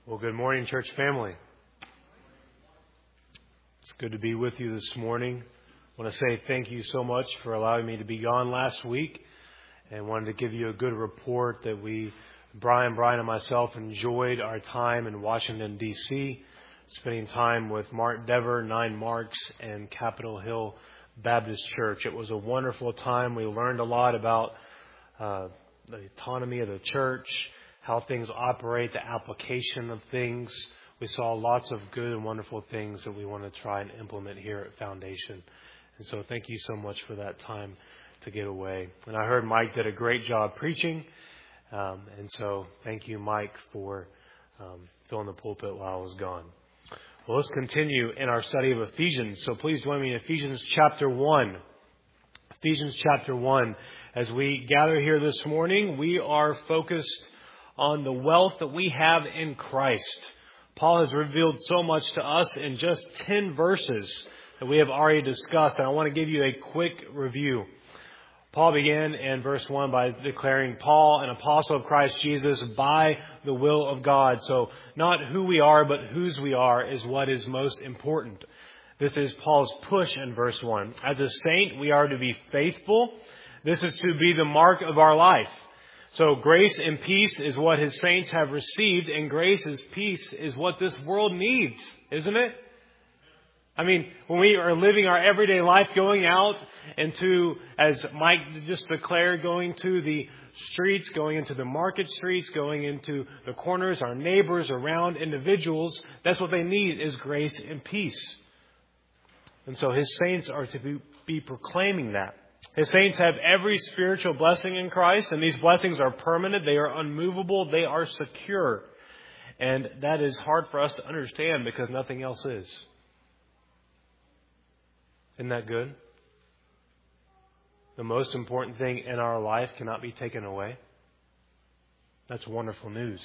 Well, good morning, church family. It's good to be with you this morning. I want to say thank you so much for allowing me to be gone last week, and wanted to give you a good report that Brian and myself enjoyed our time in Washington, D.C., spending time with Mark Dever, 9 Marks, and Capitol Hill Baptist Church. It was a wonderful time. We learned a lot about the autonomy of the church, how things operate, the application of things. We saw lots of good and wonderful things that we want to try and implement here at Foundation. And so thank you so much for that time to get away. And I heard Mike did a great job preaching. And so thank you, Mike, for filling the pulpit while I was gone. Well, let's continue in our study of Ephesians. So please join me in Ephesians chapter 1. Ephesians chapter 1. As we gather here this morning, we are focused on the wealth that we have in Christ. Paul has revealed so much to us in just 10 verses that we have already discussed, and I want to give you a quick review. Paul began in verse 1 by declaring, Paul, an apostle of Christ Jesus, by the will of God. So not who we are, but whose we are is what is most important. This is Paul's push in verse 1. As a saint, we are to be faithful. This is to be the mark of our life. So grace and peace is what his saints have received, and grace and peace is what this world needs, isn't it? I mean, when we are living our everyday life, going out into, as Mike just declared, going to the streets, going into the market streets, going into the corners, our neighbors, around individuals, that's what they need is grace and peace. And so his saints are to be proclaiming that. His saints have every spiritual blessing in Christ, and these blessings are permanent, they are unmovable, they are secure. And that is hard for us to understand because nothing else is. Isn't that good? The most important thing in our life cannot be taken away. That's wonderful news.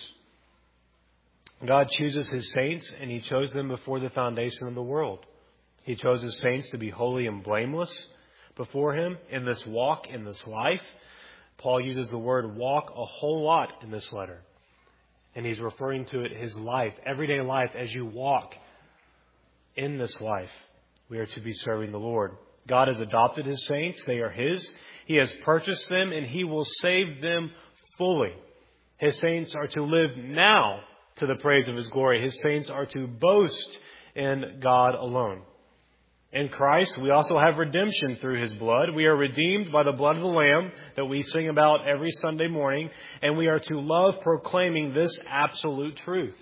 God chooses His saints, and He chose them before the foundation of the world. He chose His saints to be holy and blameless before Him in this walk, in this life. Paul uses the word walk a whole lot in this letter. And he's referring to it his life, everyday life. As you walk in this life, we are to be serving the Lord. God has adopted His saints. They are His. He has purchased them, and He will save them fully. His saints are to live now to the praise of His glory. His saints are to boast in God alone. In Christ, we also have redemption through His blood. We are redeemed by the blood of the Lamb that we sing about every Sunday morning, and we are to love proclaiming this absolute truth.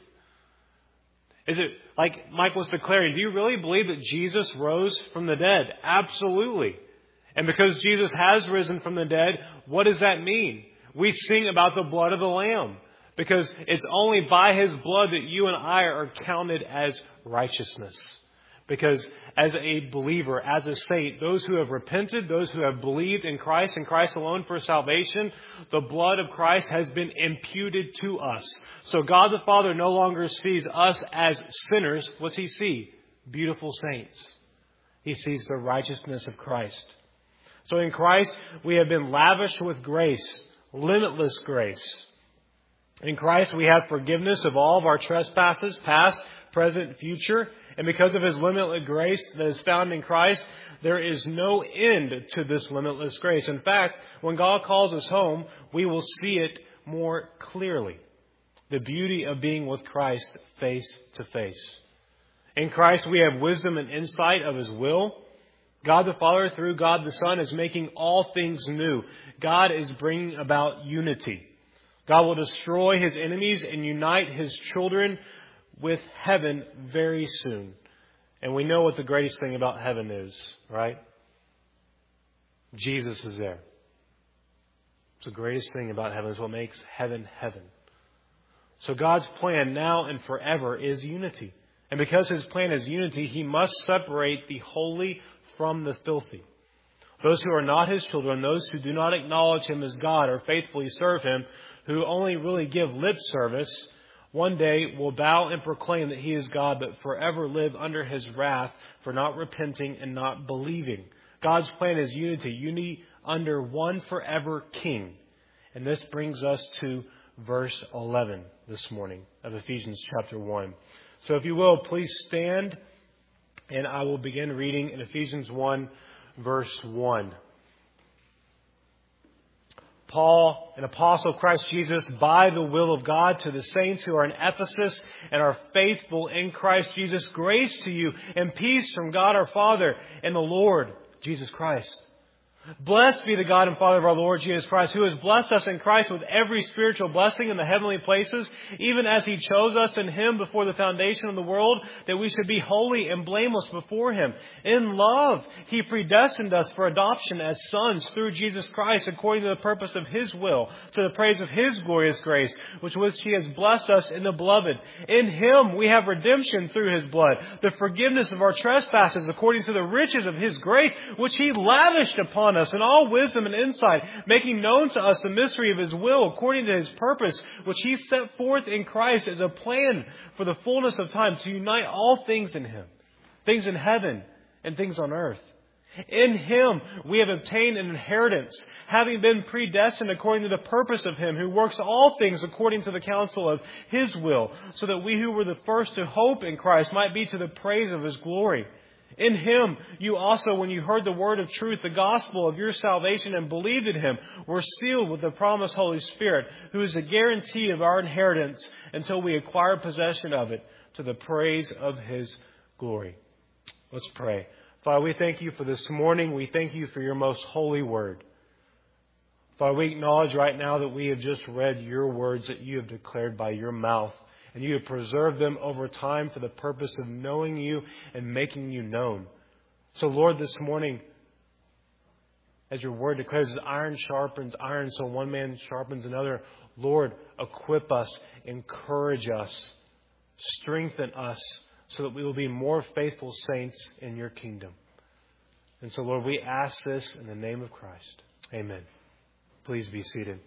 Is it, like Mike was declaring, do you really believe that Jesus rose from the dead? Absolutely. And because Jesus has risen from the dead, what does that mean? We sing about the blood of the Lamb, because it's only by His blood that you and I are counted as righteousness. Because as a believer, as a saint, those who have repented, those who have believed in Christ and Christ alone for salvation, the blood of Christ has been imputed to us. So God the Father no longer sees us as sinners. What's He see? Beautiful saints. He sees the righteousness of Christ. So in Christ, we have been lavished with grace, limitless grace. In Christ, we have forgiveness of all of our trespasses, past, present, future. And because of His limitless grace that is found in Christ, there is no end to this limitless grace. In fact, when God calls us home, we will see it more clearly. The beauty of being with Christ face to face. In Christ, we have wisdom and insight of His will. God the Father, through God the Son, is making all things new. God is bringing about unity. God will destroy His enemies and unite His children with heaven very soon. And we know what the greatest thing about heaven is, right? Jesus is there. It's the greatest thing about heaven. Is what makes heaven heaven. So God's plan now and forever is unity. And because His plan is unity, He must separate the holy from the filthy. Those who are not His children, those who do not acknowledge Him as God or faithfully serve Him, who only really give lip service, one day will bow and proclaim that He is God, but forever live under His wrath for not repenting and not believing. God's plan is unity under one forever King. And this brings us to verse 11 this morning of Ephesians chapter 1. So if you will, please stand, and I will begin reading in Ephesians 1, verse 1. Paul, an apostle of Christ Jesus, by the will of God, to the saints who are in Ephesus and are faithful in Christ Jesus, grace to you and peace from God our Father and the Lord Jesus Christ. Blessed be the God and Father of our Lord Jesus Christ, who has blessed us in Christ with every spiritual blessing in the heavenly places, even as He chose us in Him before the foundation of the world, that we should be holy and blameless before Him. In love, He predestined us for adoption as sons through Jesus Christ, according to the purpose of His will, to the praise of His glorious grace, which He has blessed us in the Beloved. In Him we have redemption through His blood, the forgiveness of our trespasses, according to the riches of His grace, which He lavished upon us in all wisdom and insight, making known to us the mystery of His will, according to His purpose, which He set forth in Christ as a plan for the fullness of time, to unite all things in Him, things in heaven and things on earth. In Him we have obtained an inheritance, having been predestined according to the purpose of Him who works all things according to the counsel of His will, so that we who were the first to hope in Christ might be to the praise of His glory. In Him, you also, when you heard the word of truth, the gospel of your salvation, and believed in Him, were sealed with the promised Holy Spirit, who is a guarantee of our inheritance until we acquire possession of it, to the praise of His glory. Let's pray. Father, we thank You for this morning. We thank You for Your most holy word. Father, we acknowledge right now that we have just read Your words that You have declared by Your mouth. And You have preserved them over time for the purpose of knowing You and making You known. So, Lord, this morning, as Your word declares, as iron sharpens iron, so one man sharpens another, Lord, equip us, encourage us, strengthen us, so that we will be more faithful saints in Your kingdom. And so, Lord, we ask this in the name of Christ. Amen. Please be seated.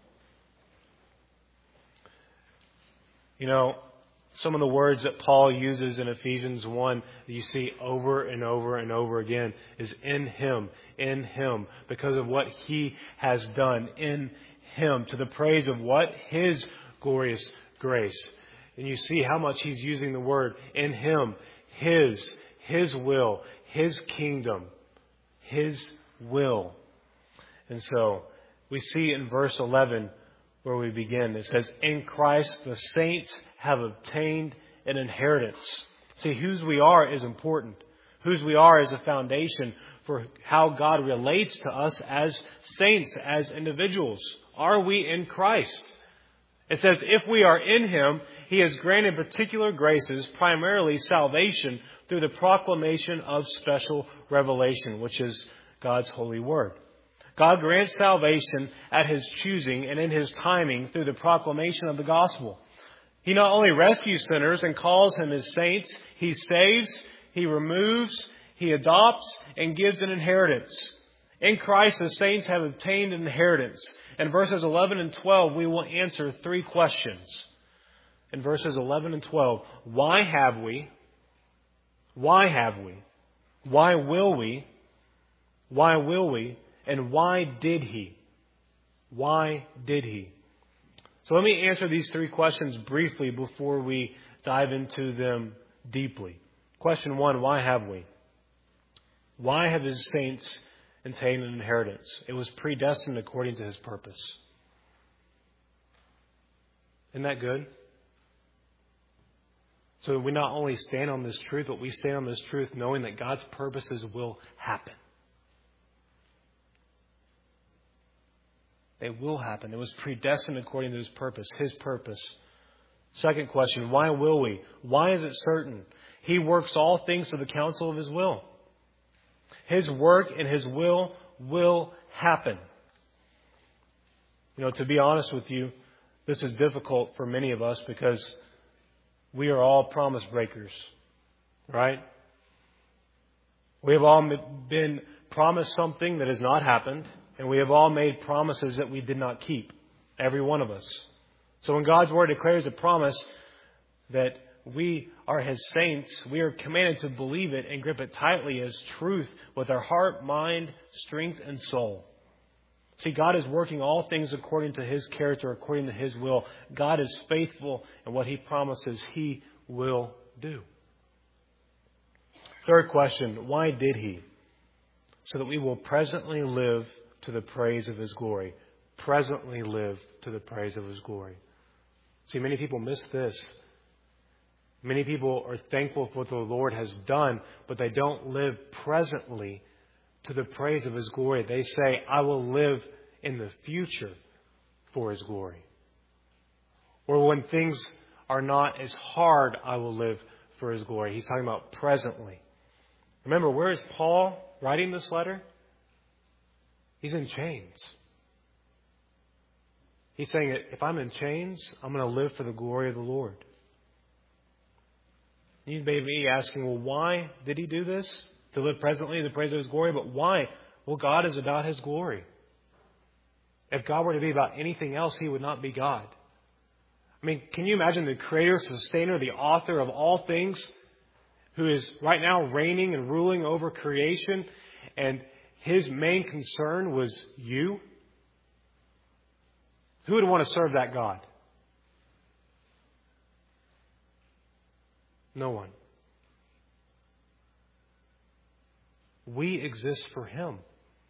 You know, some of the words that Paul uses in Ephesians 1 that you see over and over and over again is in Him, because of what He has done in Him, to the praise of what? His glorious grace. And you see how much he's using the word in Him, His will, His kingdom, His will. And so we see in verse 11 where we begin. It says, in Christ the saints have obtained an inheritance. See, whose we are is important. Whose we are is a foundation for how God relates to us as saints, as individuals. Are we in Christ? It says, if we are in Him, He has granted particular graces, primarily salvation, through the proclamation of special revelation, which is God's holy word. God grants salvation at His choosing and in His timing through the proclamation of the gospel. He not only rescues sinners and calls them His saints, He saves, He removes, He adopts, and gives an inheritance. In Christ, the saints have obtained an inheritance. In verses 11 and 12, we will answer three questions. In verses 11 and 12, why have we? Why have we? Why will we? Why will we? And why did He? Why did He? So let me answer these three questions briefly before we dive into them deeply. Question 1, why have we? Why have His saints obtained an inheritance? It was predestined according to His purpose. Isn't that good? So we not only stand on this truth, but we stand on this truth knowing that God's purposes will happen. It will happen. It was predestined according to His purpose. His purpose. Second question, why will we? Why is it certain? He works all things to the counsel of His will. His work and His will happen. You know, to be honest with you, this is difficult for many of us because we are all promise breakers, right? We have all been promised something that has not happened. And we have all made promises that we did not keep. Every one of us. So when God's Word declares a promise that we are His saints, we are commanded to believe it and grip it tightly as truth with our heart, mind, strength, and soul. See, God is working all things according to His character, according to His will. God is faithful in what He promises He will do. Third question, why did He? So that we will presently live to the praise of His glory. Presently live to the praise of His glory. See, many people miss this. Many people are thankful for what the Lord has done, but they don't live presently to the praise of His glory. They say, I will live in the future for His glory. Or when things are not as hard, I will live for His glory. He's talking about presently. Remember, where is Paul writing this letter? He's in chains. He's saying that if I'm in chains, I'm going to live for the glory of the Lord. You may be asking, well, why did He do this? To live presently in the praise of His glory. But why? Well, God is about His glory. If God were to be about anything else, He would not be God. I mean, can you imagine the creator, sustainer, the author of all things, who is right now reigning and ruling over creation, and His main concern was you? Who would want to serve that God? No one. We exist for Him.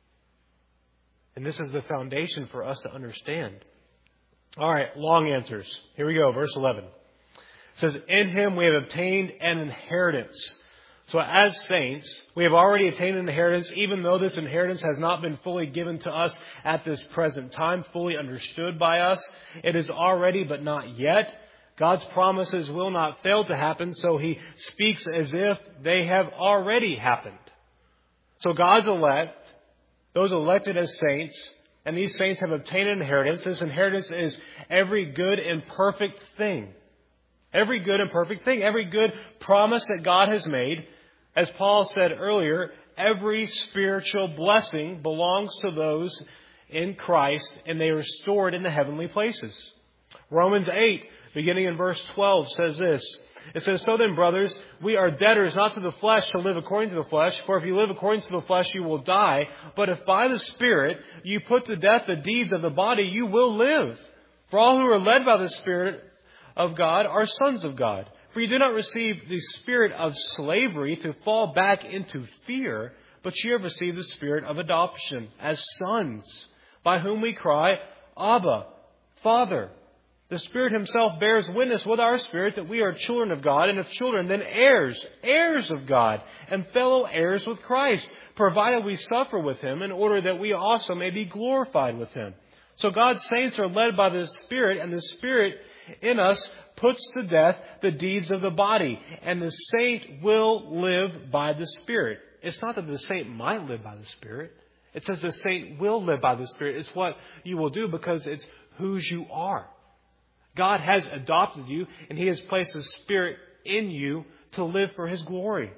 And this is the foundation for us to understand. All right, long answers. Here we go, verse 11. It says, in Him we have obtained an inheritance. So as saints, we have already attained an inheritance, even though this inheritance has not been fully given to us at this present time, fully understood by us. It is already, but not yet. God's promises will not fail to happen, so He speaks as if they have already happened. So God's elect, those elected as saints, and these saints have obtained an inheritance. This inheritance is every good and perfect thing. Every good and perfect thing. Every good promise that God has made. As Paul said earlier, every spiritual blessing belongs to those in Christ, and they are stored in the heavenly places. Romans 8, beginning in verse 12, says this. It says, so then, brothers, we are debtors not to the flesh to live according to the flesh. For if you live according to the flesh, you will die. But if by the Spirit you put to death the deeds of the body, you will live. For all who are led by the Spirit of God are sons of God. For you do not receive the spirit of slavery to fall back into fear, but you have received the spirit of adoption as sons, by whom we cry, Abba, Father. The Spirit Himself bears witness with our spirit that we are children of God, and if children, then heirs, heirs of God, and fellow heirs with Christ, provided we suffer with Him, in order that we also may be glorified with Him. So God's saints are led by the Spirit, and the Spirit in us puts to death the deeds of the body, and the saint will live by the Spirit. It's not that the saint might live by the Spirit. It says the saint will live by the Spirit. It's what you will do because it's whose you are. God has adopted you, and He has placed His Spirit in you to live for His glory.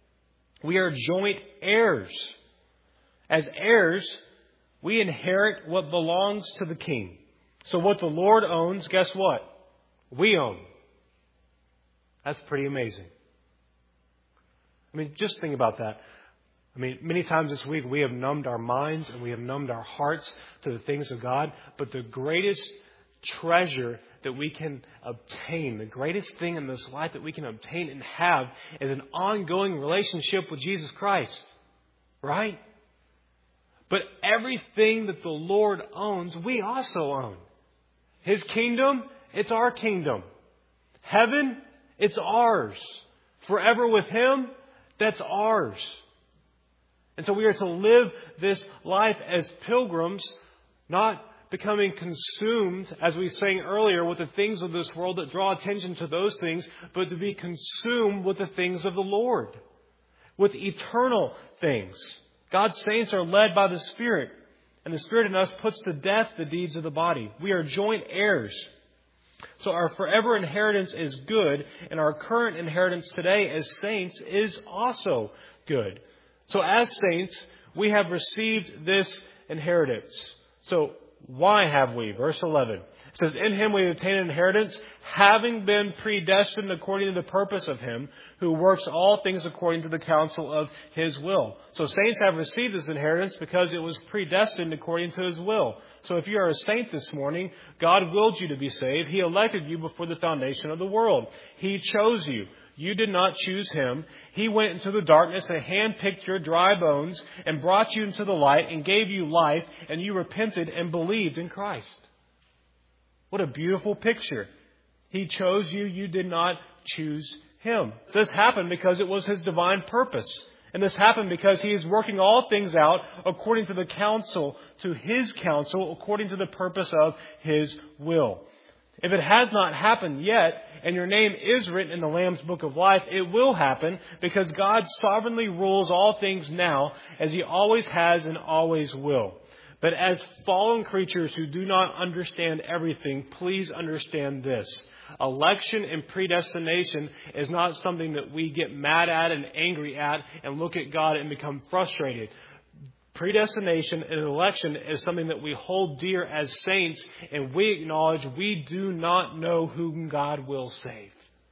We are joint heirs. As heirs, we inherit what belongs to the King. So what the Lord owns, guess what? We own. That's pretty amazing. I mean, just think about that. I mean, many times this week we have numbed our minds and we have numbed our hearts to the things of God. But the greatest treasure that we can obtain, the greatest thing in this life that we can obtain and have is an ongoing relationship with Jesus Christ. Right? But everything that the Lord owns, we also own. His kingdom, it's our kingdom. Heaven, it's ours. Forever with Him, that's ours. And so we are to live this life as pilgrims, not becoming consumed, as we sang earlier, with the things of this world that draw attention to those things, but to be consumed with the things of the Lord, with eternal things. God's saints are led by the Spirit, and the Spirit in us puts to death the deeds of the body. We are joint heirs. So our forever inheritance is good, and our current inheritance today as saints is also good. So as saints, we have received this inheritance. So why have we? Verse 11. It says, in Him we obtain an inheritance, having been predestined according to the purpose of Him who works all things according to the counsel of His will. So saints have received this inheritance because it was predestined according to His will. So if you are a saint this morning, God willed you to be saved. He elected you before the foundation of the world. He chose you. You did not choose Him. He went into the darkness and handpicked your dry bones and brought you into the light and gave you life, and you repented and believed in Christ. What a beautiful picture. He chose you. You did not choose Him. This happened because it was His divine purpose. And this happened because He is working all things out according to the counsel, to His counsel, according to the purpose of His will. If it has not happened yet, and your name is written in the Lamb's Book of Life, it will happen because God sovereignly rules all things now, as He always has and always will. But as fallen creatures who do not understand everything, please understand this. Election and predestination is not something that we get mad at and angry at and look at God and become frustrated. Predestination and election is something that we hold dear as saints, and we acknowledge we do not know whom God will save.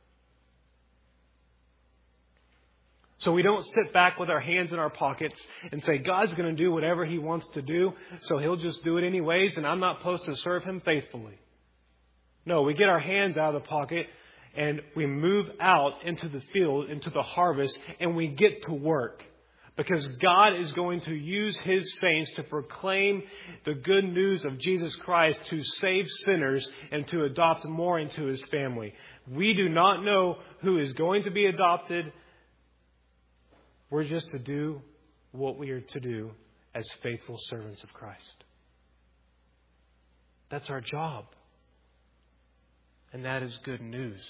So we don't sit back with our hands in our pockets and say, God's going to do whatever He wants to do, so He'll just do it anyways, and I'm not supposed to serve Him faithfully. No, we get our hands out of the pocket and we move out into the field, into the harvest, and we get to work. Because God is going to use His saints to proclaim the good news of Jesus Christ, to save sinners and to adopt more into His family. We do not know who is going to be adopted. We're just to do what we are to do as faithful servants of Christ. That's our job. And that is good news.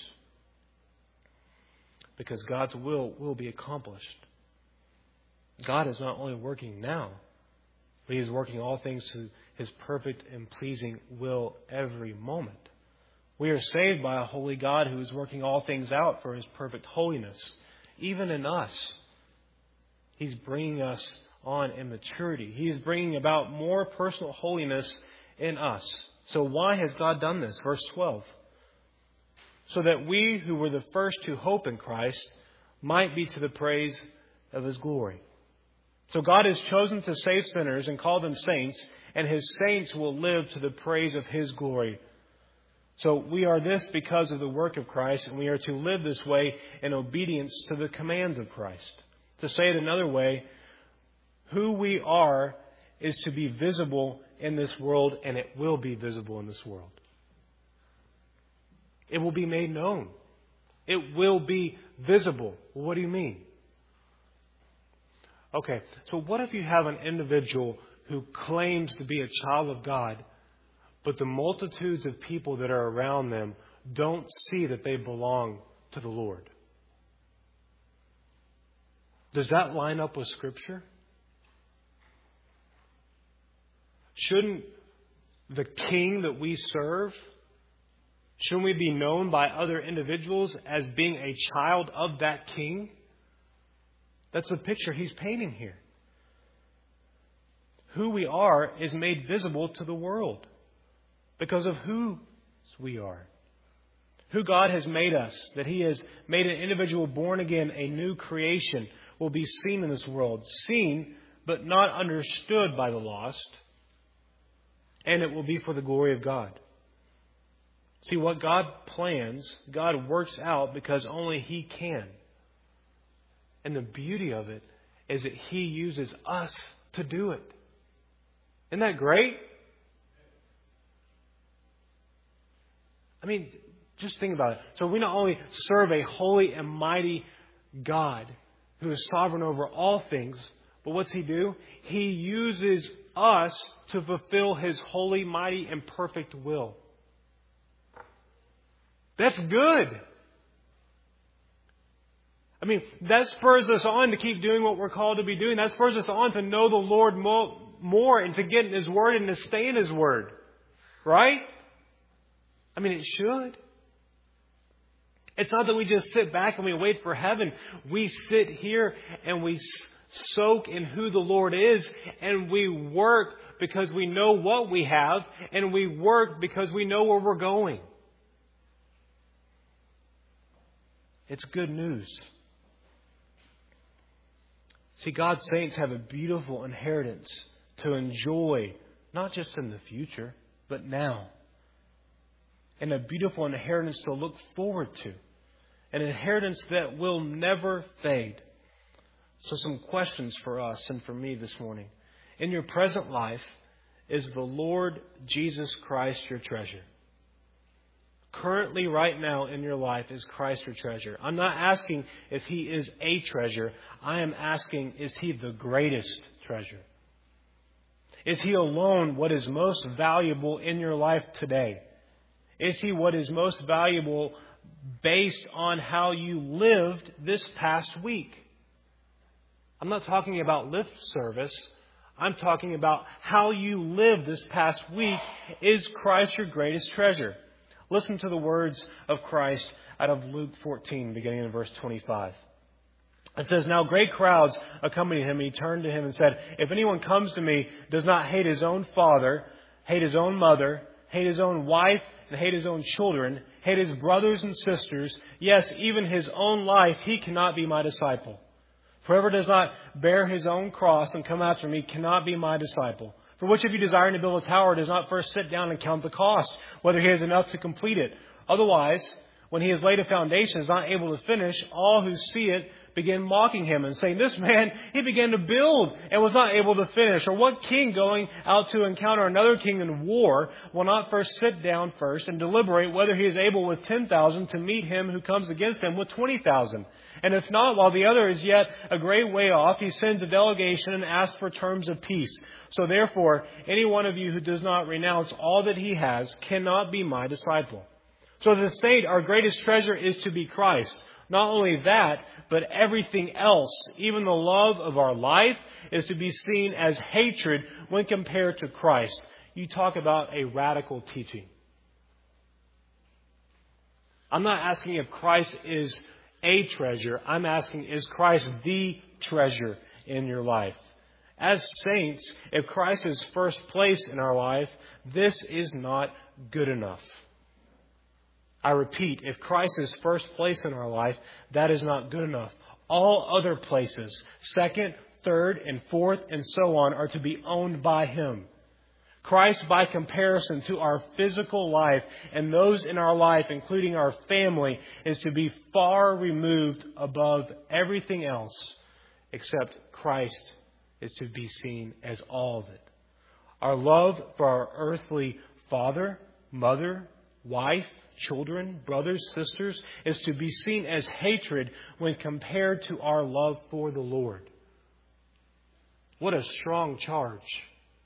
Because God's will be accomplished. God is not only working now, but He is working all things to His perfect and pleasing will every moment. We are saved by a holy God who is working all things out for His perfect holiness. Even in us, He's bringing us on in maturity. He's bringing about more personal holiness in us. So why has God done this? Verse 12. So that we who were the first to hope in Christ might be to the praise of His glory. So God has chosen to save sinners and call them saints, and His saints will live to the praise of His glory. So we are this because of the work of Christ, and we are to live this way in obedience to the commands of Christ. To say it another way, who we are is to be visible in this world, and it will be visible in this world. It will be made known. It will be visible. Well, what do you mean? Okay, so what if you have an individual who claims to be a child of God, but the multitudes of people that are around them don't see that they belong to the Lord? Does that line up with Scripture? Shouldn't the King that we serve, shouldn't we be known by other individuals as being a child of that King? That's the picture He's painting here. Who we are is made visible to the world because of who we are. Who God has made us, that He has made an individual born again, a new creation, will be seen in this world. Seen, but not understood by the lost. And it will be for the glory of God. See, what God plans, God works out because only He can. And the beauty of it is that He uses us to do it. Isn't that great? I mean, just think about it. So we not only serve a holy and mighty God who is sovereign over all things, but what's He do? He uses us to fulfill His holy, mighty, and perfect will. That's good. I mean, that spurs us on to keep doing what we're called to be doing. That spurs us on to know the Lord more and to get in His Word and to stay in His Word. Right? I mean, it should. It's not that we just sit back and we wait for heaven. We sit here and we soak in who the Lord is, and we work because we know what we have, and we work because we know where we're going. It's good news. See, God's saints have a beautiful inheritance to enjoy, not just in the future, but now. And a beautiful inheritance to look forward to. An inheritance that will never fade. So some questions for us and for me this morning. In your present life, is the Lord Jesus Christ your treasure? Currently, right now in your life, is Christ your treasure? I'm not asking if He is a treasure. I am asking, is He the greatest treasure? Is He alone what is most valuable in your life today? Is He what is most valuable based on how you lived this past week? I'm not talking about lip service. I'm talking about how you lived this past week. Is Christ your greatest treasure? Listen to the words of Christ out of Luke 14, beginning in verse 25. It says, "Now great crowds accompanied Him. He turned to Him and said, 'If anyone comes to me, does not hate his own father, hate his own mother, hate his own wife, and hate his own children, hate his brothers and sisters, yes, even his own life, he cannot be my disciple. For whoever does not bear his own cross and come after me cannot be my disciple. For which of you desiring to build a tower does not first sit down and count the cost, whether he has enough to complete it? Otherwise, when he has laid a foundation and is not able to finish, all who see it begin mocking him and saying, "This man, he began to build and was not able to finish." Or what king going out to encounter another king in war will not first sit down first and deliberate whether he is able with 10,000 to meet him who comes against him with 20,000? And if not, while the other is yet a great way off, he sends a delegation and asks for terms of peace. So therefore, any one of you who does not renounce all that he has cannot be my disciple. So as a saint, our greatest treasure is to be Christ. Not only that, but everything else, even the love of our life, is to be seen as hatred when compared to Christ. You talk about a radical teaching. I'm not asking if Christ is a treasure. I'm asking, is Christ the treasure in your life? As saints, if Christ is first place in our life, this is not good enough. I repeat, if Christ is first place in our life, that is not good enough. All other places, second, third, and fourth, and so on, are to be owned by Him. Christ, by comparison to our physical life and those in our life, including our family, is to be far removed above everything else, except Christ is to be seen as all of it. Our love for our earthly father, mother, wife, children, brothers, sisters, is to be seen as hatred when compared to our love for the Lord. What a strong charge.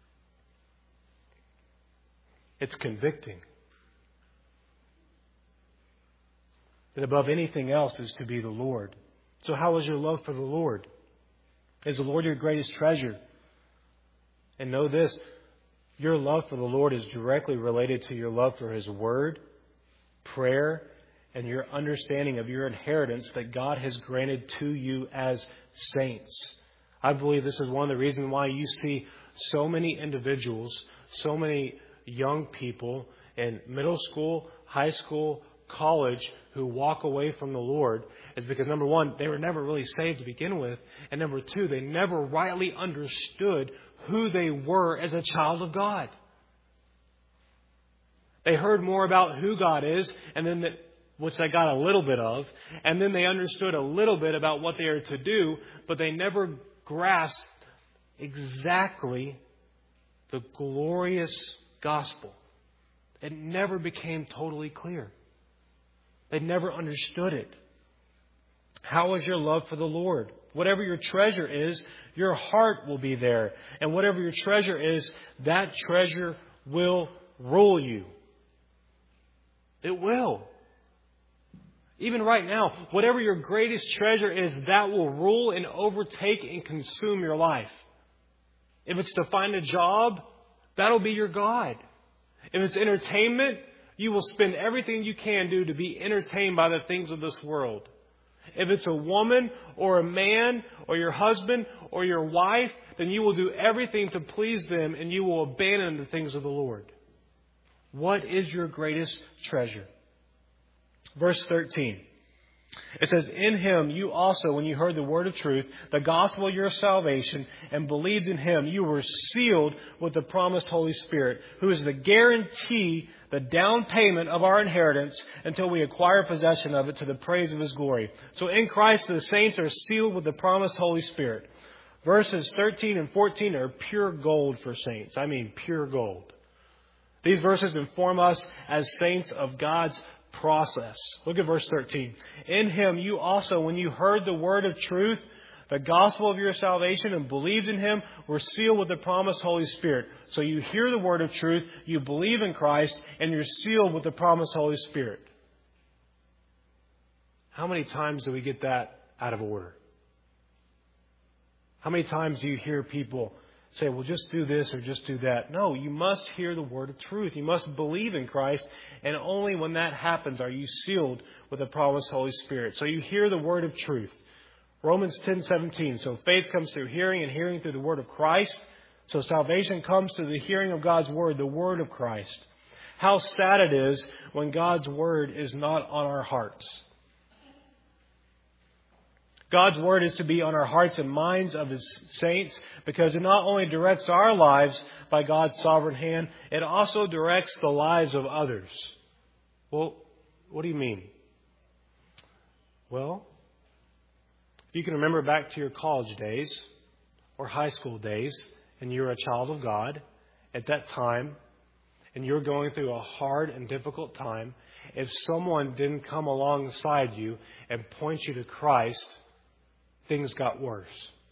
It's convicting. That above anything else is to be the Lord. So how is your love for the Lord? Is the Lord your greatest treasure? And know this, your love for the Lord is directly related to your love for His Word, prayer, and your understanding of your inheritance that God has granted to you as saints. I believe this is one of the reasons why you see so many individuals, so many young people in middle school, high school, college who walk away from the Lord, is because, number one, they were never really saved to begin with, and number two, they never rightly understood who they were as a child of God. They heard more about who God is, and then which they got a little bit of, and then they understood a little bit about what they are to do, but they never grasped exactly the glorious gospel. It never became totally clear. They never understood it. How is your love for the Lord? Whatever your treasure is, your heart will be there. And whatever your treasure is, that treasure will rule you. It will. Even right now, whatever your greatest treasure is, that will rule and overtake and consume your life. If it's to find a job, that'll be your God. If it's entertainment, you will spend everything you can do to be entertained by the things of this world. If it's a woman or a man or your husband or your wife, then you will do everything to please them and you will abandon the things of the Lord. What is your greatest treasure? Verse 13. It says, in Him you also, when you heard the word of truth, the gospel of your salvation, and believed in Him, you were sealed with the promised Holy Spirit, who is the guarantee, the down payment of our inheritance until we acquire possession of it to the praise of His glory. So in Christ, the saints are sealed with the promised Holy Spirit. Verses 13 and 14 are pure gold for saints. I mean, pure gold. These verses inform us as saints of God's process. Look at verse 13. In Him you also, when you heard the word of truth, the gospel of your salvation, and believed in Him, were sealed with the promised Holy Spirit. So you hear the word of truth, you believe in Christ, and you're sealed with the promised Holy Spirit. How many times do we get that out of order? How many times do you hear people say, well, just do this or just do that? No, you must hear the word of truth. You must believe in Christ. And only when that happens are you sealed with the promised Holy Spirit. So you hear the word of truth. Romans 10:17. So faith comes through hearing, and hearing through the word of Christ. So salvation comes through the hearing of God's word, the word of Christ. How sad it is when God's word is not on our hearts. God's word is to be on our hearts and minds of His saints, because it not only directs our lives by God's sovereign hand, it also directs the lives of others. Well, what do you mean? Well, if you can remember back to your college days or high school days, and you're a child of God at that time, and you're going through a hard and difficult time, if someone didn't come alongside you and point you to Christ, things got worse.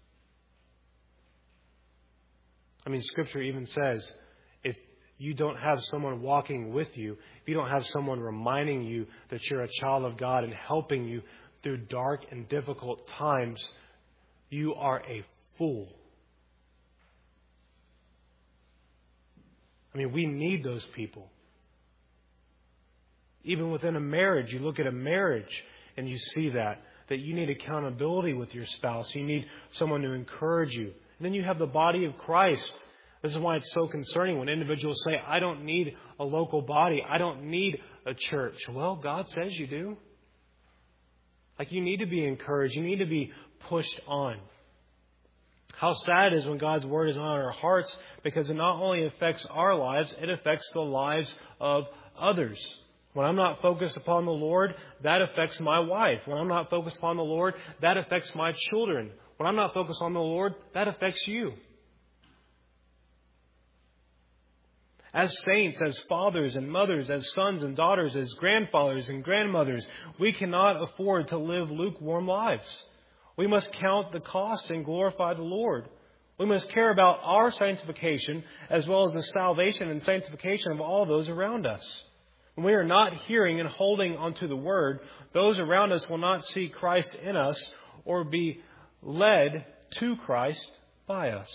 I mean, Scripture even says, if you don't have someone walking with you, if you don't have someone reminding you that you're a child of God and helping you through dark and difficult times, you are a fool. I mean, we need those people. Even within a marriage, you look at a marriage and you see that you need accountability with your spouse. You need someone to encourage you. And then you have the body of Christ. This is why it's so concerning when individuals say, I don't need a local body. I don't need a church. Well, God says you do. Like, you need to be encouraged. You need to be pushed on. How sad it is when God's word is not on our hearts, because it not only affects our lives, it affects the lives of others. When I'm not focused upon the Lord, that affects my wife. When I'm not focused upon the Lord, that affects my children. When I'm not focused on the Lord, that affects you. As saints, as fathers and mothers, as sons and daughters, as grandfathers and grandmothers, we cannot afford to live lukewarm lives. We must count the cost and glorify the Lord. We must care about our sanctification as well as the salvation and sanctification of all those around us. When we are not hearing and holding onto the Word, those around us will not see Christ in us or be led to Christ by us.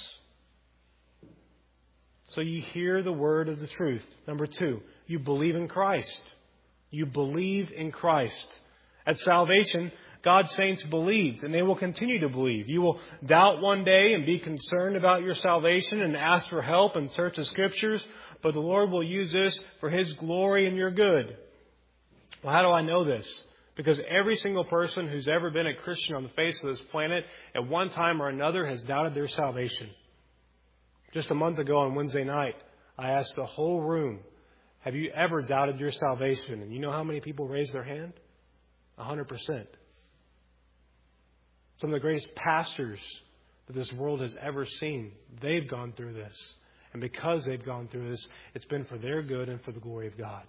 So you hear the word of the truth. Number 2, you believe in Christ. You believe in Christ. At salvation, God's saints believed, and they will continue to believe. You will doubt one day and be concerned about your salvation and ask for help and search the Scriptures, but the Lord will use this for His glory and your good. Well, how do I know this? Because every single person who's ever been a Christian on the face of this planet at one time or another has doubted their salvation. Just a month ago on Wednesday night, I asked the whole room, have you ever doubted your salvation? And you know how many people raised their hand? 100%. Some of the greatest pastors that this world has ever seen, they've gone through this. And because they've gone through this, it's been for their good and for the glory of God.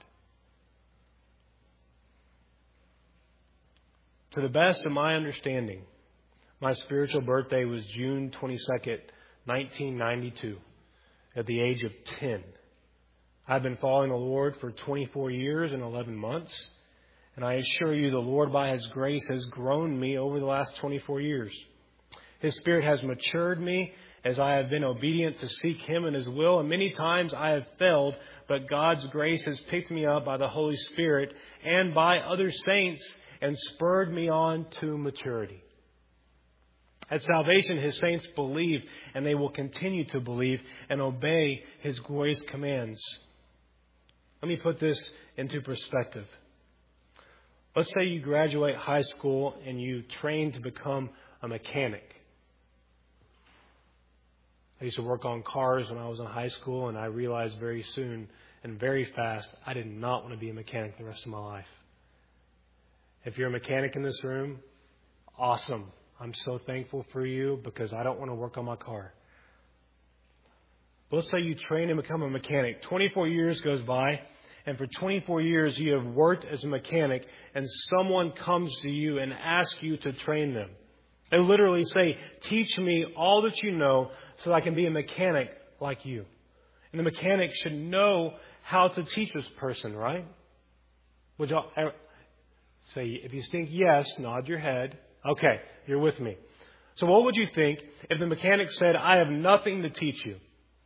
To the best of my understanding, my spiritual birthday was June 22nd, 1992, at the age of 10. I've been following the Lord for 24 years and 11 months. And I assure you, the Lord, by His grace, has grown me over the last 24 years. His Spirit has matured me as I have been obedient to seek Him and His will. And many times I have failed, but God's grace has picked me up by the Holy Spirit and by other saints and spurred me on to maturity. At salvation, His saints believe, and they will continue to believe and obey His glorious commands. Let me put this into perspective. Let's say you graduate high school and you train to become a mechanic. I used to work on cars when I was in high school, and I realized very soon and very fast I did not want to be a mechanic the rest of my life. If you're a mechanic in this room, awesome. I'm so thankful for you because I don't want to work on my car. But let's say you train and become a mechanic. 24 years goes by, and for 24 years you have worked as a mechanic, and someone comes to you and asks you to train them. They literally say, teach me all that you know so that I can be a mechanic like you. And the mechanic should know how to teach this person, right? Would y'all say, if you think yes, nod your head. Okay, you're with me. So what would you think if the mechanic said, I have nothing to teach you?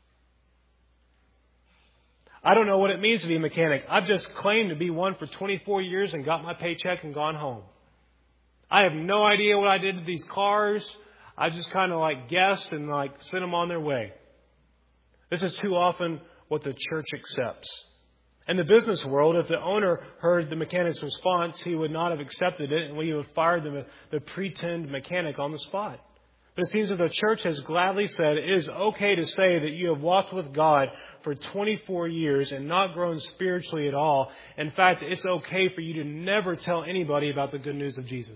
I don't know what it means to be a mechanic. I've just claimed to be one for 24 years and got my paycheck and gone home. I have no idea what I did to these cars. I just kind of guessed and sent them on their way. This is too often what the church accepts. In the business world, if the owner heard the mechanic's response, he would not have accepted it, and we would fire the pretend mechanic on the spot. But it seems that the church has gladly said it is okay to say that you have walked with God for 24 years and not grown spiritually at all. In fact, it's okay for you to never tell anybody about the good news of Jesus.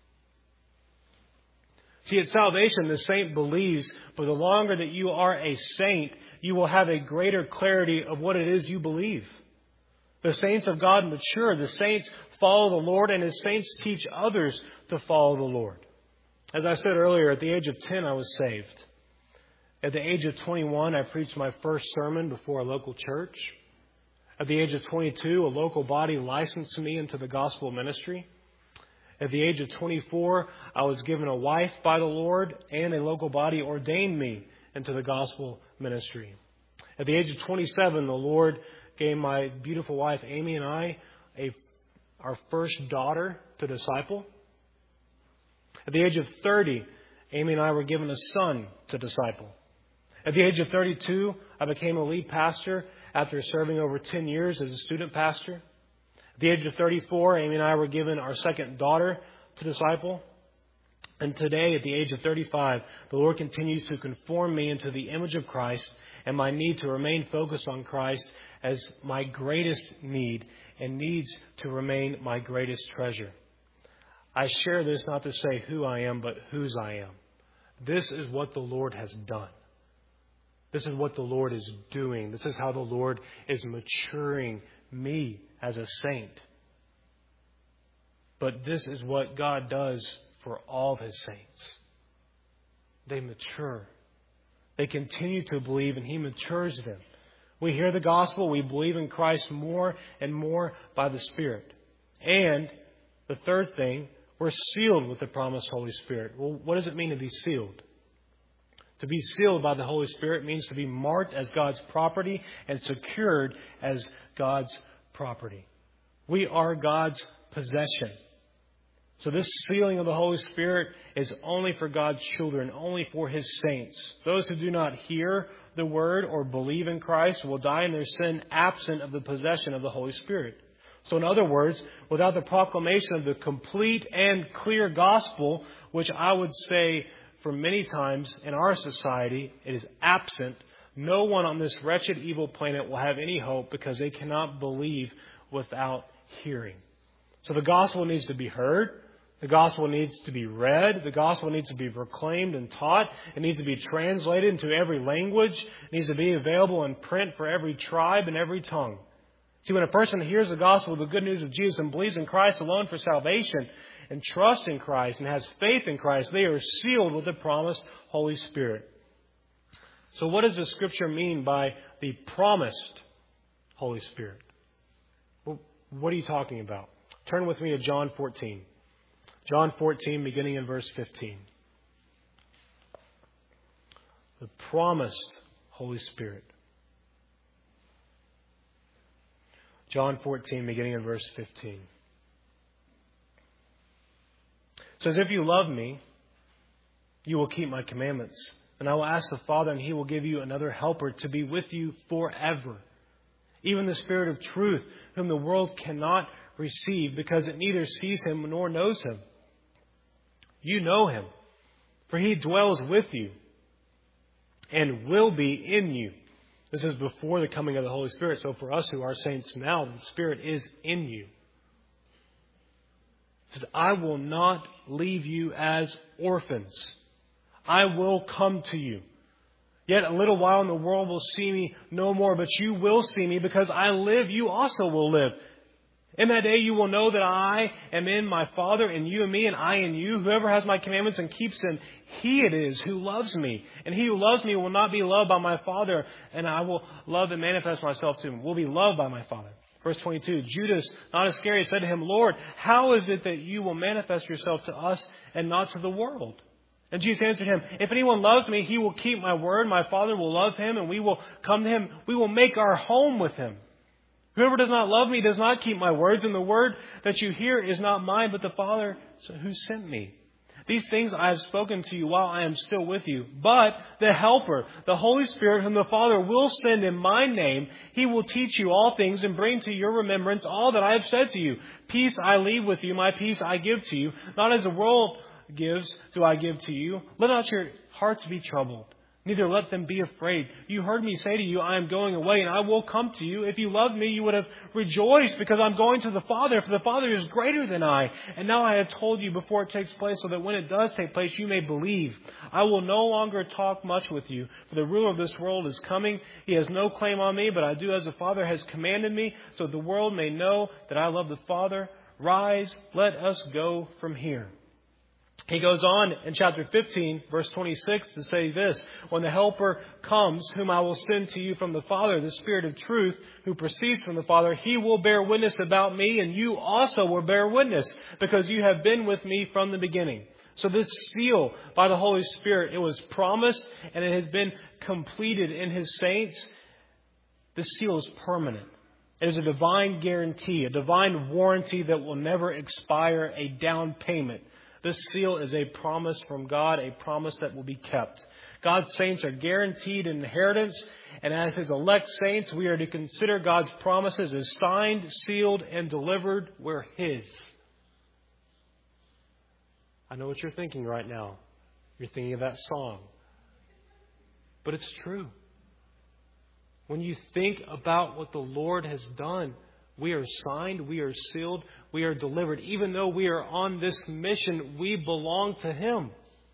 See, at salvation, the saint believes, but the longer that you are a saint, you will have a greater clarity of what it is you believe. The saints of God mature. The saints follow the Lord, and His saints teach others to follow the Lord. As I said earlier, at the age of 10, I was saved. At the age of 21, I preached my first sermon before a local church. At the age of 22, a local body licensed me into the gospel ministry. At the age of 24, I was given a wife by the Lord, and a local body ordained me into the gospel ministry. At the age of 27, the Lord gave my beautiful wife, Amy, and I our first daughter to disciple. At the age of 30, Amy and I were given a son to disciple. At the age of 32, I became a lead pastor after serving over 10 years as a student pastor. At the age of 34, Amy and I were given our second daughter to disciple. And today, at the age of 35, the Lord continues to conform me into the image of Christ, and my need to remain focused on Christ as my greatest need and needs to remain my greatest treasure. I share this not to say who I am, but whose I am. This is what the Lord has done. This is what the Lord is doing. This is how the Lord is maturing me as a saint. But this is what God does for all of His saints. They mature. They continue to believe, and He matures them. We hear the gospel. We believe in Christ more and more by the Spirit. And the third thing, we're sealed with the promised Holy Spirit. Well, what does it mean to be sealed? To be sealed by the Holy Spirit means to be marked as God's property and secured as God's property. We are God's possession. So this sealing of the Holy Spirit is only for God's children, only for His saints. Those who do not hear the Word or believe in Christ will die in their sin absent of the possession of the Holy Spirit. So in other words, without the proclamation of the complete and clear gospel, which I would say for many times in our society it is absent, no one on this wretched, evil planet will have any hope because they cannot believe without hearing. So the gospel needs to be heard. The gospel needs to be read. The gospel needs to be proclaimed and taught. It needs to be translated into every language. It needs to be available in print for every tribe and every tongue. See, when a person hears the gospel, the good news of Jesus, and believes in Christ alone for salvation, and trusts in Christ and has faith in Christ, they are sealed with the promised Holy Spirit. So what does the Scripture mean by the promised Holy Spirit? Well, what are you talking about? Turn with me to John 14. John 14, beginning in verse 15. The promised Holy Spirit. John 14, beginning in verse 15. It says, if you love me, you will keep my commandments. And I will ask the Father, and He will give you another helper to be with you forever. Even the Spirit of truth, whom the world cannot receive, because it neither sees Him nor knows Him. You know Him, for He dwells with you and will be in you. This is before the coming of the Holy Spirit. So for us who are saints now, the Spirit is in you. It says, I will not leave you as orphans. I will come to you. Yet a little while and the world will see me no more, but you will see me because I live, you also will live. In that day you will know that I am in my Father, and you in me, and I in you. Whoever has my commandments and keeps them, he it is who loves me. And he who loves me will not be loved by my Father, and I will love and manifest myself to him. Will be loved by my Father. Verse 22, Judas, not Iscariot, said to him, Lord, how is it that you will manifest yourself to us and not to the world? And Jesus answered him, if anyone loves me, he will keep my word. My Father will love him, and we will come to him. We will make our home with him. Whoever does not love me does not keep my words, and the word that you hear is not mine, but the Father who sent me. These things I have spoken to you while I am still with you. But the Helper, the Holy Spirit, whom the Father will send in my name, He will teach you all things and bring to your remembrance all that I have said to you. Peace I leave with you, my peace I give to you. Not as the world gives do I give to you. Let not your hearts be troubled, neither let them be afraid. You heard me say to you, I am going away, and I will come to you. If you loved me, you would have rejoiced, because I'm going to the Father, for the Father is greater than I. And now I have told you before it takes place, so that when it does take place, you may believe. I will no longer talk much with you, for the ruler of this world is coming. He has no claim on me, but I do as the Father has commanded me, so that the world may know that I love the Father. Rise, let us go from here. He goes on in chapter 15, verse 26, to say this, when the Helper comes, whom I will send to you from the Father, the Spirit of truth, who proceeds from the Father, He will bear witness about me, and you also will bear witness, because you have been with me from the beginning. So this seal by the Holy Spirit, it was promised, and it has been completed in His saints. This seal is permanent. It is a divine guarantee, a divine warranty that will never expire, a down payment. This seal is a promise from God, a promise that will be kept. God's saints are guaranteed an inheritance, and as His elect saints, we are to consider God's promises as signed, sealed, and delivered. We're His. I know what you're thinking right now. You're thinking of that song. But it's true. When you think about what the Lord has done, we are signed, we are sealed, we are delivered. Even though we are on this mission, we belong to Him.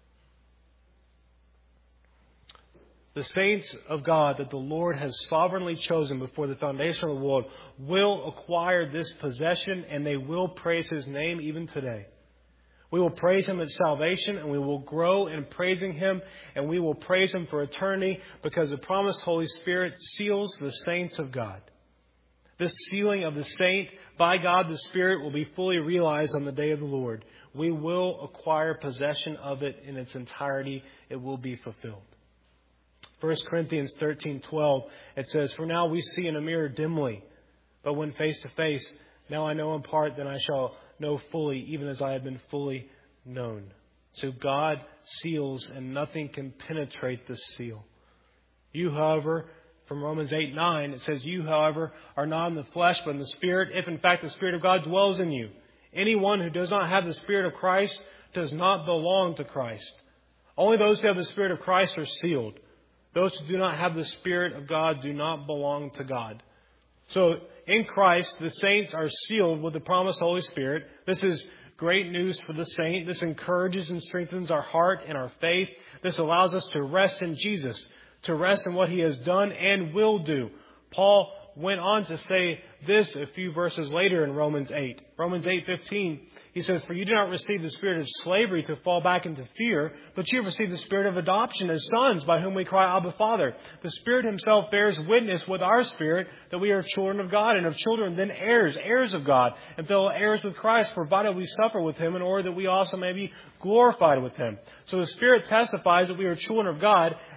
The saints of God that the Lord has sovereignly chosen before the foundation of the world will acquire this possession, and they will praise His name even today. We will praise Him at salvation, and we will grow in praising Him, and we will praise Him for eternity, because the promised Holy Spirit seals the saints of God. This sealing of the saint by God the Spirit will be fully realized on the day of the Lord. We will acquire possession of it in its entirety. It will be fulfilled. 1 Corinthians 13:12, it says, For now we see in a mirror dimly, but when face to face, now I know in part, then I shall know fully, even as I have been fully known. So God seals, and nothing can penetrate this seal. You, however, from Romans 8:9, it says, You, however, are not in the flesh, but in the Spirit, if in fact the Spirit of God dwells in you. Anyone who does not have the Spirit of Christ does not belong to Christ. Only those who have the Spirit of Christ are sealed. Those who do not have the Spirit of God do not belong to God. So in Christ, the saints are sealed with the promised Holy Spirit. This is great news for the saint. This encourages and strengthens our heart and our faith. This allows us to rest in Jesus, to rest in what He has done and will do. Paul went on to say this a few verses later in Romans 8. Romans 8:15, he says, For you do not receive the spirit of slavery to fall back into fear, but you have received the spirit of adoption as sons, by whom we cry, Abba, Father. The Spirit Himself bears witness with our spirit that we are children of God, and of children then heirs, heirs of God, and fellow heirs with Christ, provided we suffer with Him, in order that we also may be glorified with Him. So the Spirit testifies that we are children of God,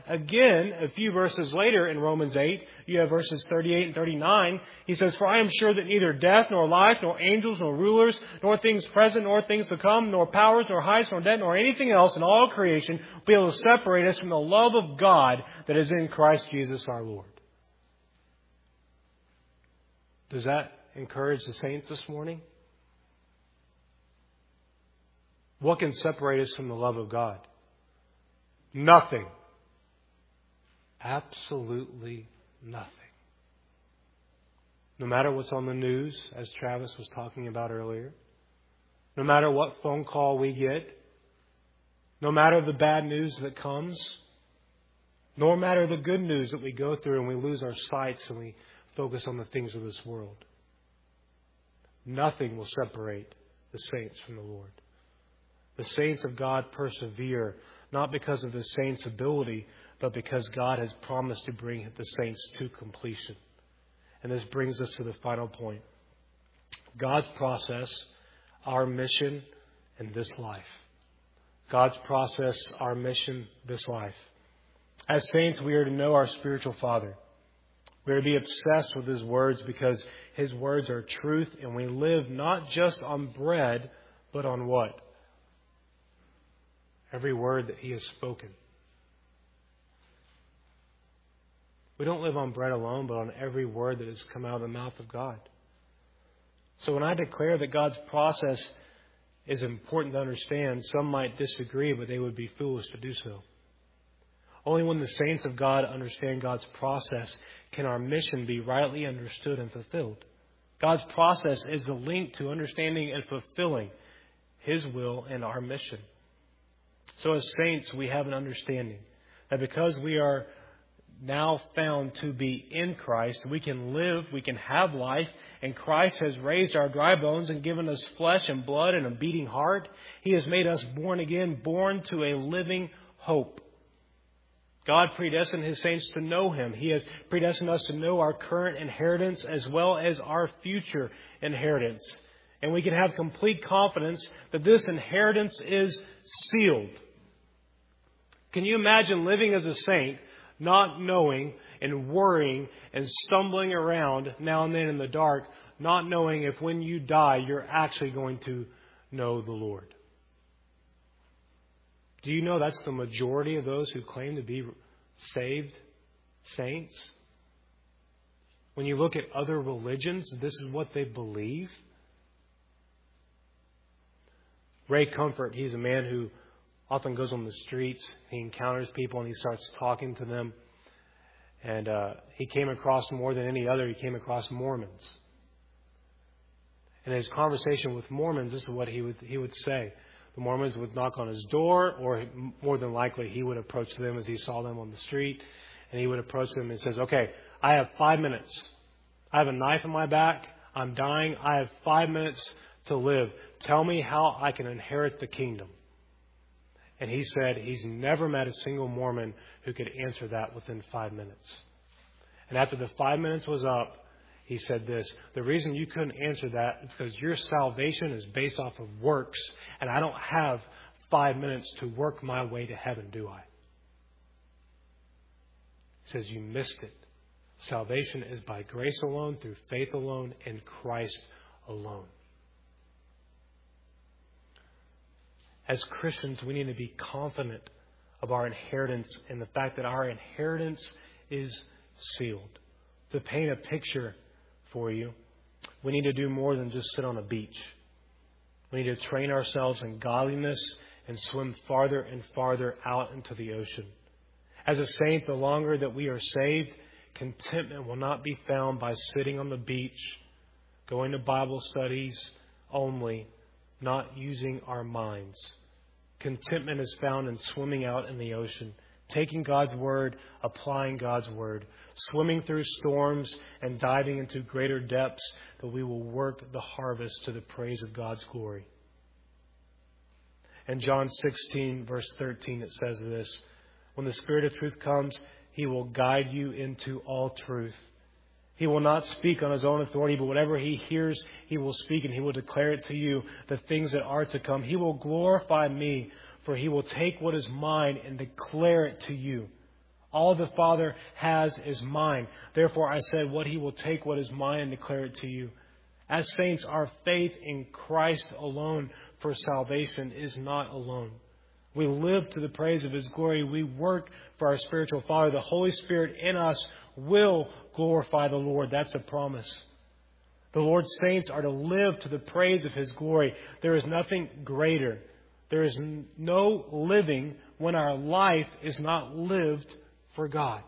again, a few verses later in Romans 8, you have verses 38 and 39. He says, "For I am sure that neither death, nor life, nor angels, nor rulers, nor things present, nor things to come, nor powers, nor heights, nor depth, nor anything else in all creation will be able to separate us from the love of God that is in Christ Jesus our Lord." Does that encourage the saints this morning? What can separate us from the love of God? Nothing. Absolutely nothing. No matter what's on the news, as Travis was talking about earlier, no matter what phone call we get, no matter the bad news that comes, no matter the good news that we go through and we lose our sights and we focus on the things of this world, nothing will separate the saints from the Lord. The saints of God persevere, not because of the saints' ability, but because God has promised to bring the saints to completion. And this brings us to the final point. God's process, our mission, and this life. God's process, our mission, this life. As saints, we are to know our spiritual Father. We are to be obsessed with His words because His words are truth, and we live not just on bread, but on what? Every word that He has spoken. We don't live on bread alone, but on every word that has come out of the mouth of God. So when I declare that God's process is important to understand, some might disagree, but they would be foolish to do so. Only when the saints of God understand God's process can our mission be rightly understood and fulfilled. God's process is the link to understanding and fulfilling His will and our mission. So as saints, we have an understanding that because we are now found to be in Christ, we can live, we can have life, and Christ has raised our dry bones and given us flesh and blood and a beating heart. He has made us born again, born to a living hope. God predestined His saints to know Him. He has predestined us to know our current inheritance as well as our future inheritance. And we can have complete confidence that this inheritance is sealed. Can you imagine living as a saint, not knowing and worrying and stumbling around now and then in the dark, not knowing if when you die you're actually going to know the Lord? Do you know that's the majority of those who claim to be saved saints? When you look at other religions, this is what they believe. Ray Comfort, he's a man who often goes on the streets. He encounters people and he starts talking to them. And he came across, more than any other, he came across Mormons. In his conversation with Mormons, this is what he would say. The Mormons would knock on his door, or more than likely he would approach them as he saw them on the street. And he would approach them and says, "Okay, I have 5 minutes. I have a knife in my back. I'm dying. I have 5 minutes to live. Tell me how I can inherit the kingdom." And he said he's never met a single Mormon who could answer that within 5 minutes. And after the 5 minutes was up, he said this: "The reason you couldn't answer that is because your salvation is based off of works, and I don't have 5 minutes to work my way to heaven, do I?" He says, "You missed it. Salvation is by grace alone, through faith alone, in Christ alone." As Christians, we need to be confident of our inheritance and the fact that our inheritance is sealed. To paint a picture for you, we need to do more than just sit on a beach. We need to train ourselves in godliness and swim farther and farther out into the ocean. As a saint, the longer that we are saved, contentment will not be found by sitting on the beach, going to Bible studies only, not using our minds. Contentment is found in swimming out in the ocean, taking God's Word, applying God's Word, swimming through storms and diving into greater depths, that we will work the harvest to the praise of God's glory. In John 16, verse 13, it says this: "When the Spirit of truth comes, He will guide you into all truth. He will not speak on His own authority, but whatever He hears, He will speak, and He will declare it to you, the things that are to come. He will glorify Me, for He will take what is mine and declare it to you. All the Father has is mine. Therefore I said, what He will take what is mine and declare it to you. As saints, our faith in Christ alone for salvation is not alone. We live to the praise of His glory. We work for our spiritual Father. The Holy Spirit in us will glorify the Lord. That's a promise. The Lord's saints are to live to the praise of His glory. There is nothing greater. There is no living when our life is not lived for God.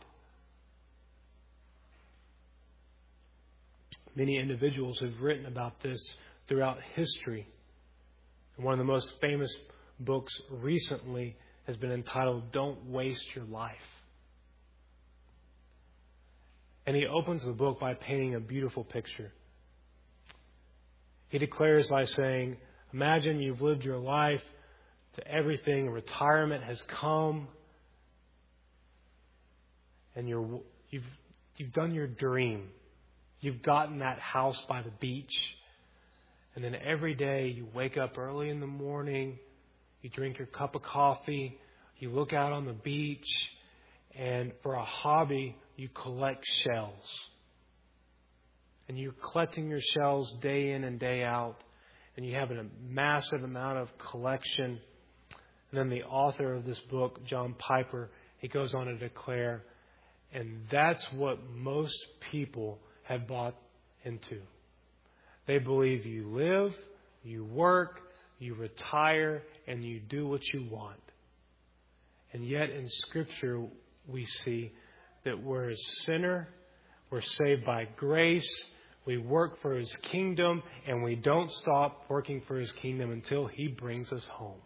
Many individuals have written about this throughout history. One of the most famous books recently has been entitled, Don't Waste Your Life. And he opens the book by painting a beautiful picture. He declares by saying, imagine you've lived your life to everything. Retirement has come. And you've done your dream. You've gotten that house by the beach. And then every day you wake up early in the morning. You drink your cup of coffee. You look out on the beach. And for a hobby, you collect shells. And you're collecting your shells day in and day out. And you have a massive amount of collection. And then the author of this book, John Piper, he goes on to declare, and that's what most people have bought into. They believe you live, you work, you retire, and you do what you want. And yet in Scripture we see that we're a sinner, we're saved by grace, we work for His kingdom, and we don't stop working for His kingdom until He brings us home.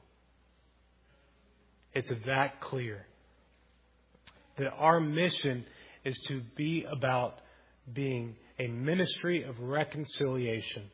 It's that clear. That our mission is to be about being a ministry of reconciliation.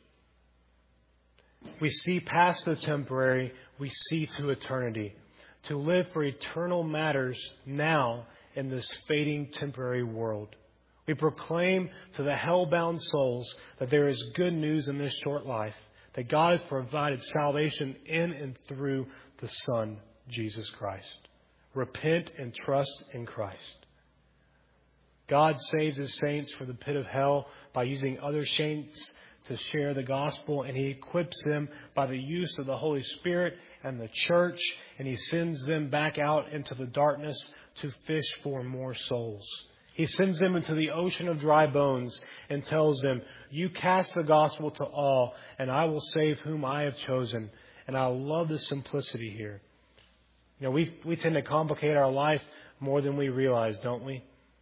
We see past the temporary, we see to eternity. To live for eternal matters now in this fading temporary world. We proclaim to the hell-bound souls that there is good news in this short life, that God has provided salvation in and through the Son, Jesus Christ. Repent and trust in Christ. God saves His saints from the pit of hell by using other saints to share the gospel, and He equips them by the use of the Holy Spirit and the church, and He sends them back out into the darkness to fish for more souls. He sends them into the ocean of dry bones and tells them, you cast the gospel to all, and I will save whom I have chosen. And I love the simplicity here. You know, we tend to complicate our life more than we realize, don't we?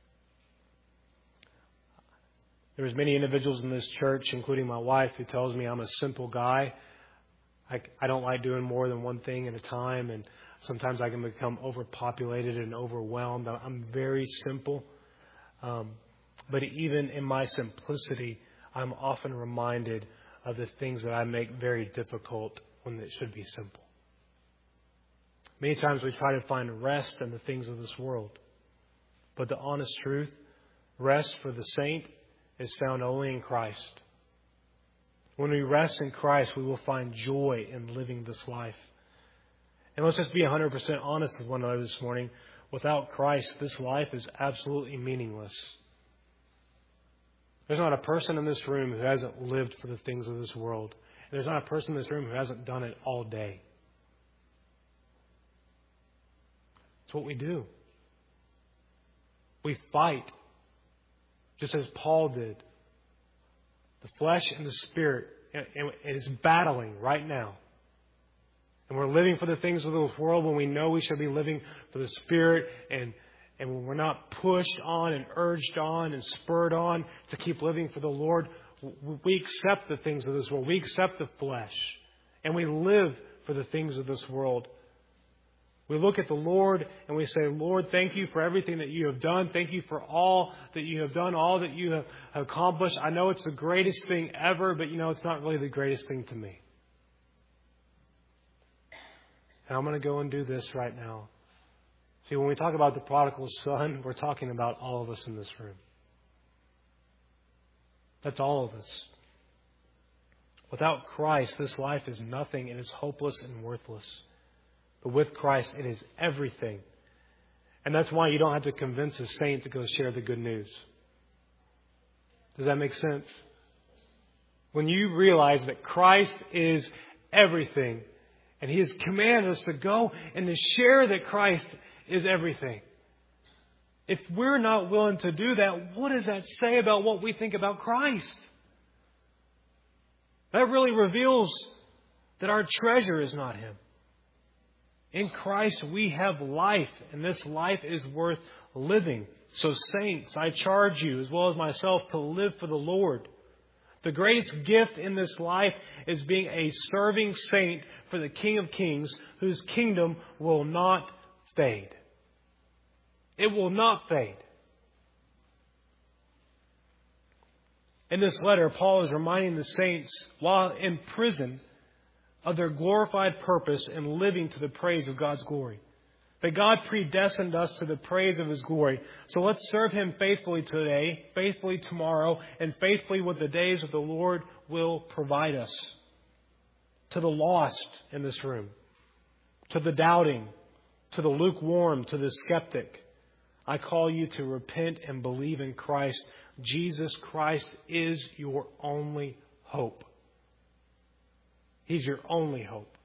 There's many individuals in this church, including my wife, who tells me I'm a simple guy. I don't like doing more than one thing at a time, and sometimes I can become overpopulated and overwhelmed. I'm very simple. But even in my simplicity, I'm often reminded of the things that I make very difficult when it should be simple. Many times we try to find rest in the things of this world. But the honest truth, rest for the saint is found only in Christ. When we rest in Christ, we will find joy in living this life. And let's just be 100% honest with one another this morning. Without Christ, this life is absolutely meaningless. There's not a person in this room who hasn't lived for the things of this world. And there's not a person in this room who hasn't done it all day. It's what we do. We fight, just as Paul did. The flesh and the spirit, and it is battling right now. And we're living for the things of this world when we know we should be living for the Spirit, and when we're not pushed on and urged on and spurred on to keep living for the Lord, we accept the things of this world. We accept the flesh, and we live for the things of this world. We look at the Lord and we say, Lord, thank you for everything that you have done. Thank you for all that you have done, all that you have accomplished. I know it's the greatest thing ever, but it's not really the greatest thing to me. And I'm going to go and do this right now. See, when we talk about the prodigal son, we're talking about all of us in this room. That's all of us. Without Christ, this life is nothing. It is hopeless and worthless. But with Christ, it is everything. And that's why you don't have to convince a saint to go share the good news. Does that make sense? When you realize that Christ is everything, and He has commanded us to go and to share that Christ is everything. If we're not willing to do that, what does that say about what we think about Christ? That really reveals that our treasure is not Him. In Christ we have life, and this life is worth living. So saints, I charge you, as well as myself, to live for the Lord. The greatest gift in this life is being a serving saint for the King of Kings, whose kingdom will not fade. It will not fade. In this letter, Paul is reminding the saints, while in prison, of their glorified purpose in living to the praise of God's glory. That God predestined us to the praise of His glory. So let's serve Him faithfully today, faithfully tomorrow, and faithfully with the days that the Lord will provide us. To the lost in this room, to the doubting, to the lukewarm, to the skeptic, I call you to repent and believe in Christ. Jesus Christ is your only hope. He's your only hope.